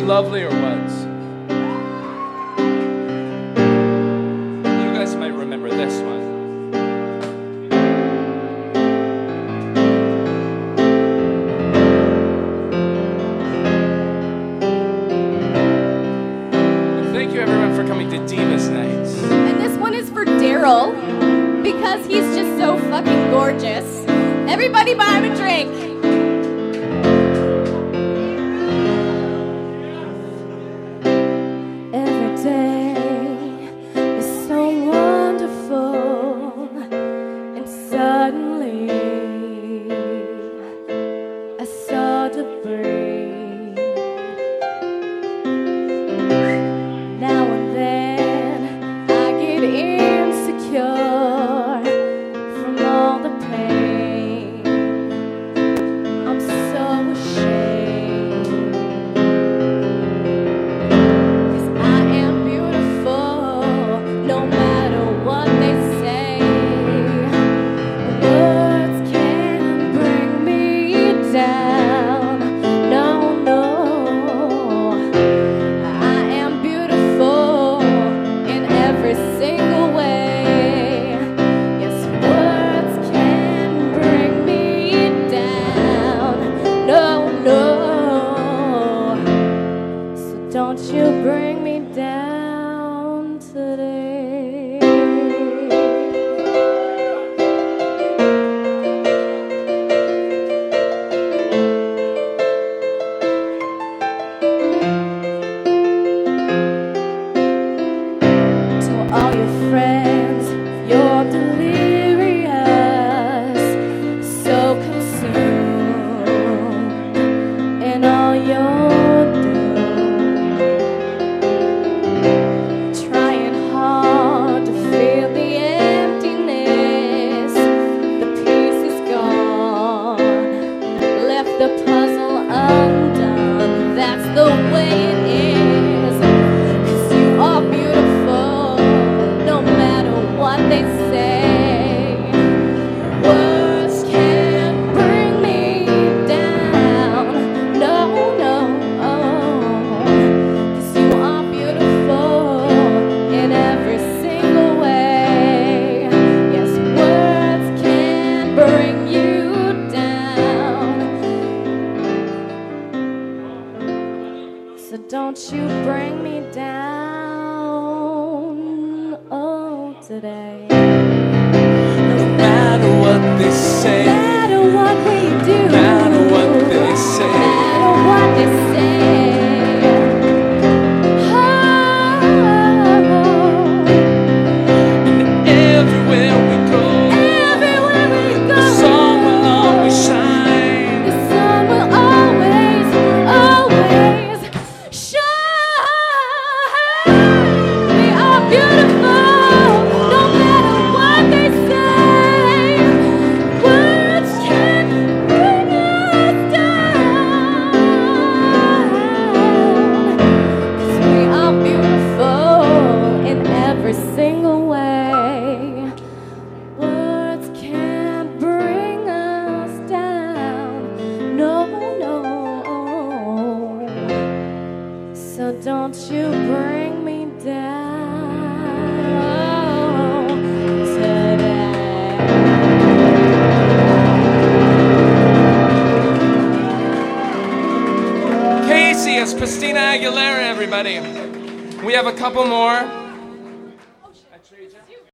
lovely or what? You guys might remember this one. Thank you everyone for coming to Divas Nights. And this one is for Daryl, because he's just so fucking gorgeous. Everybody buy him a drink. Christina Aguilera, everybody. We have a couple more.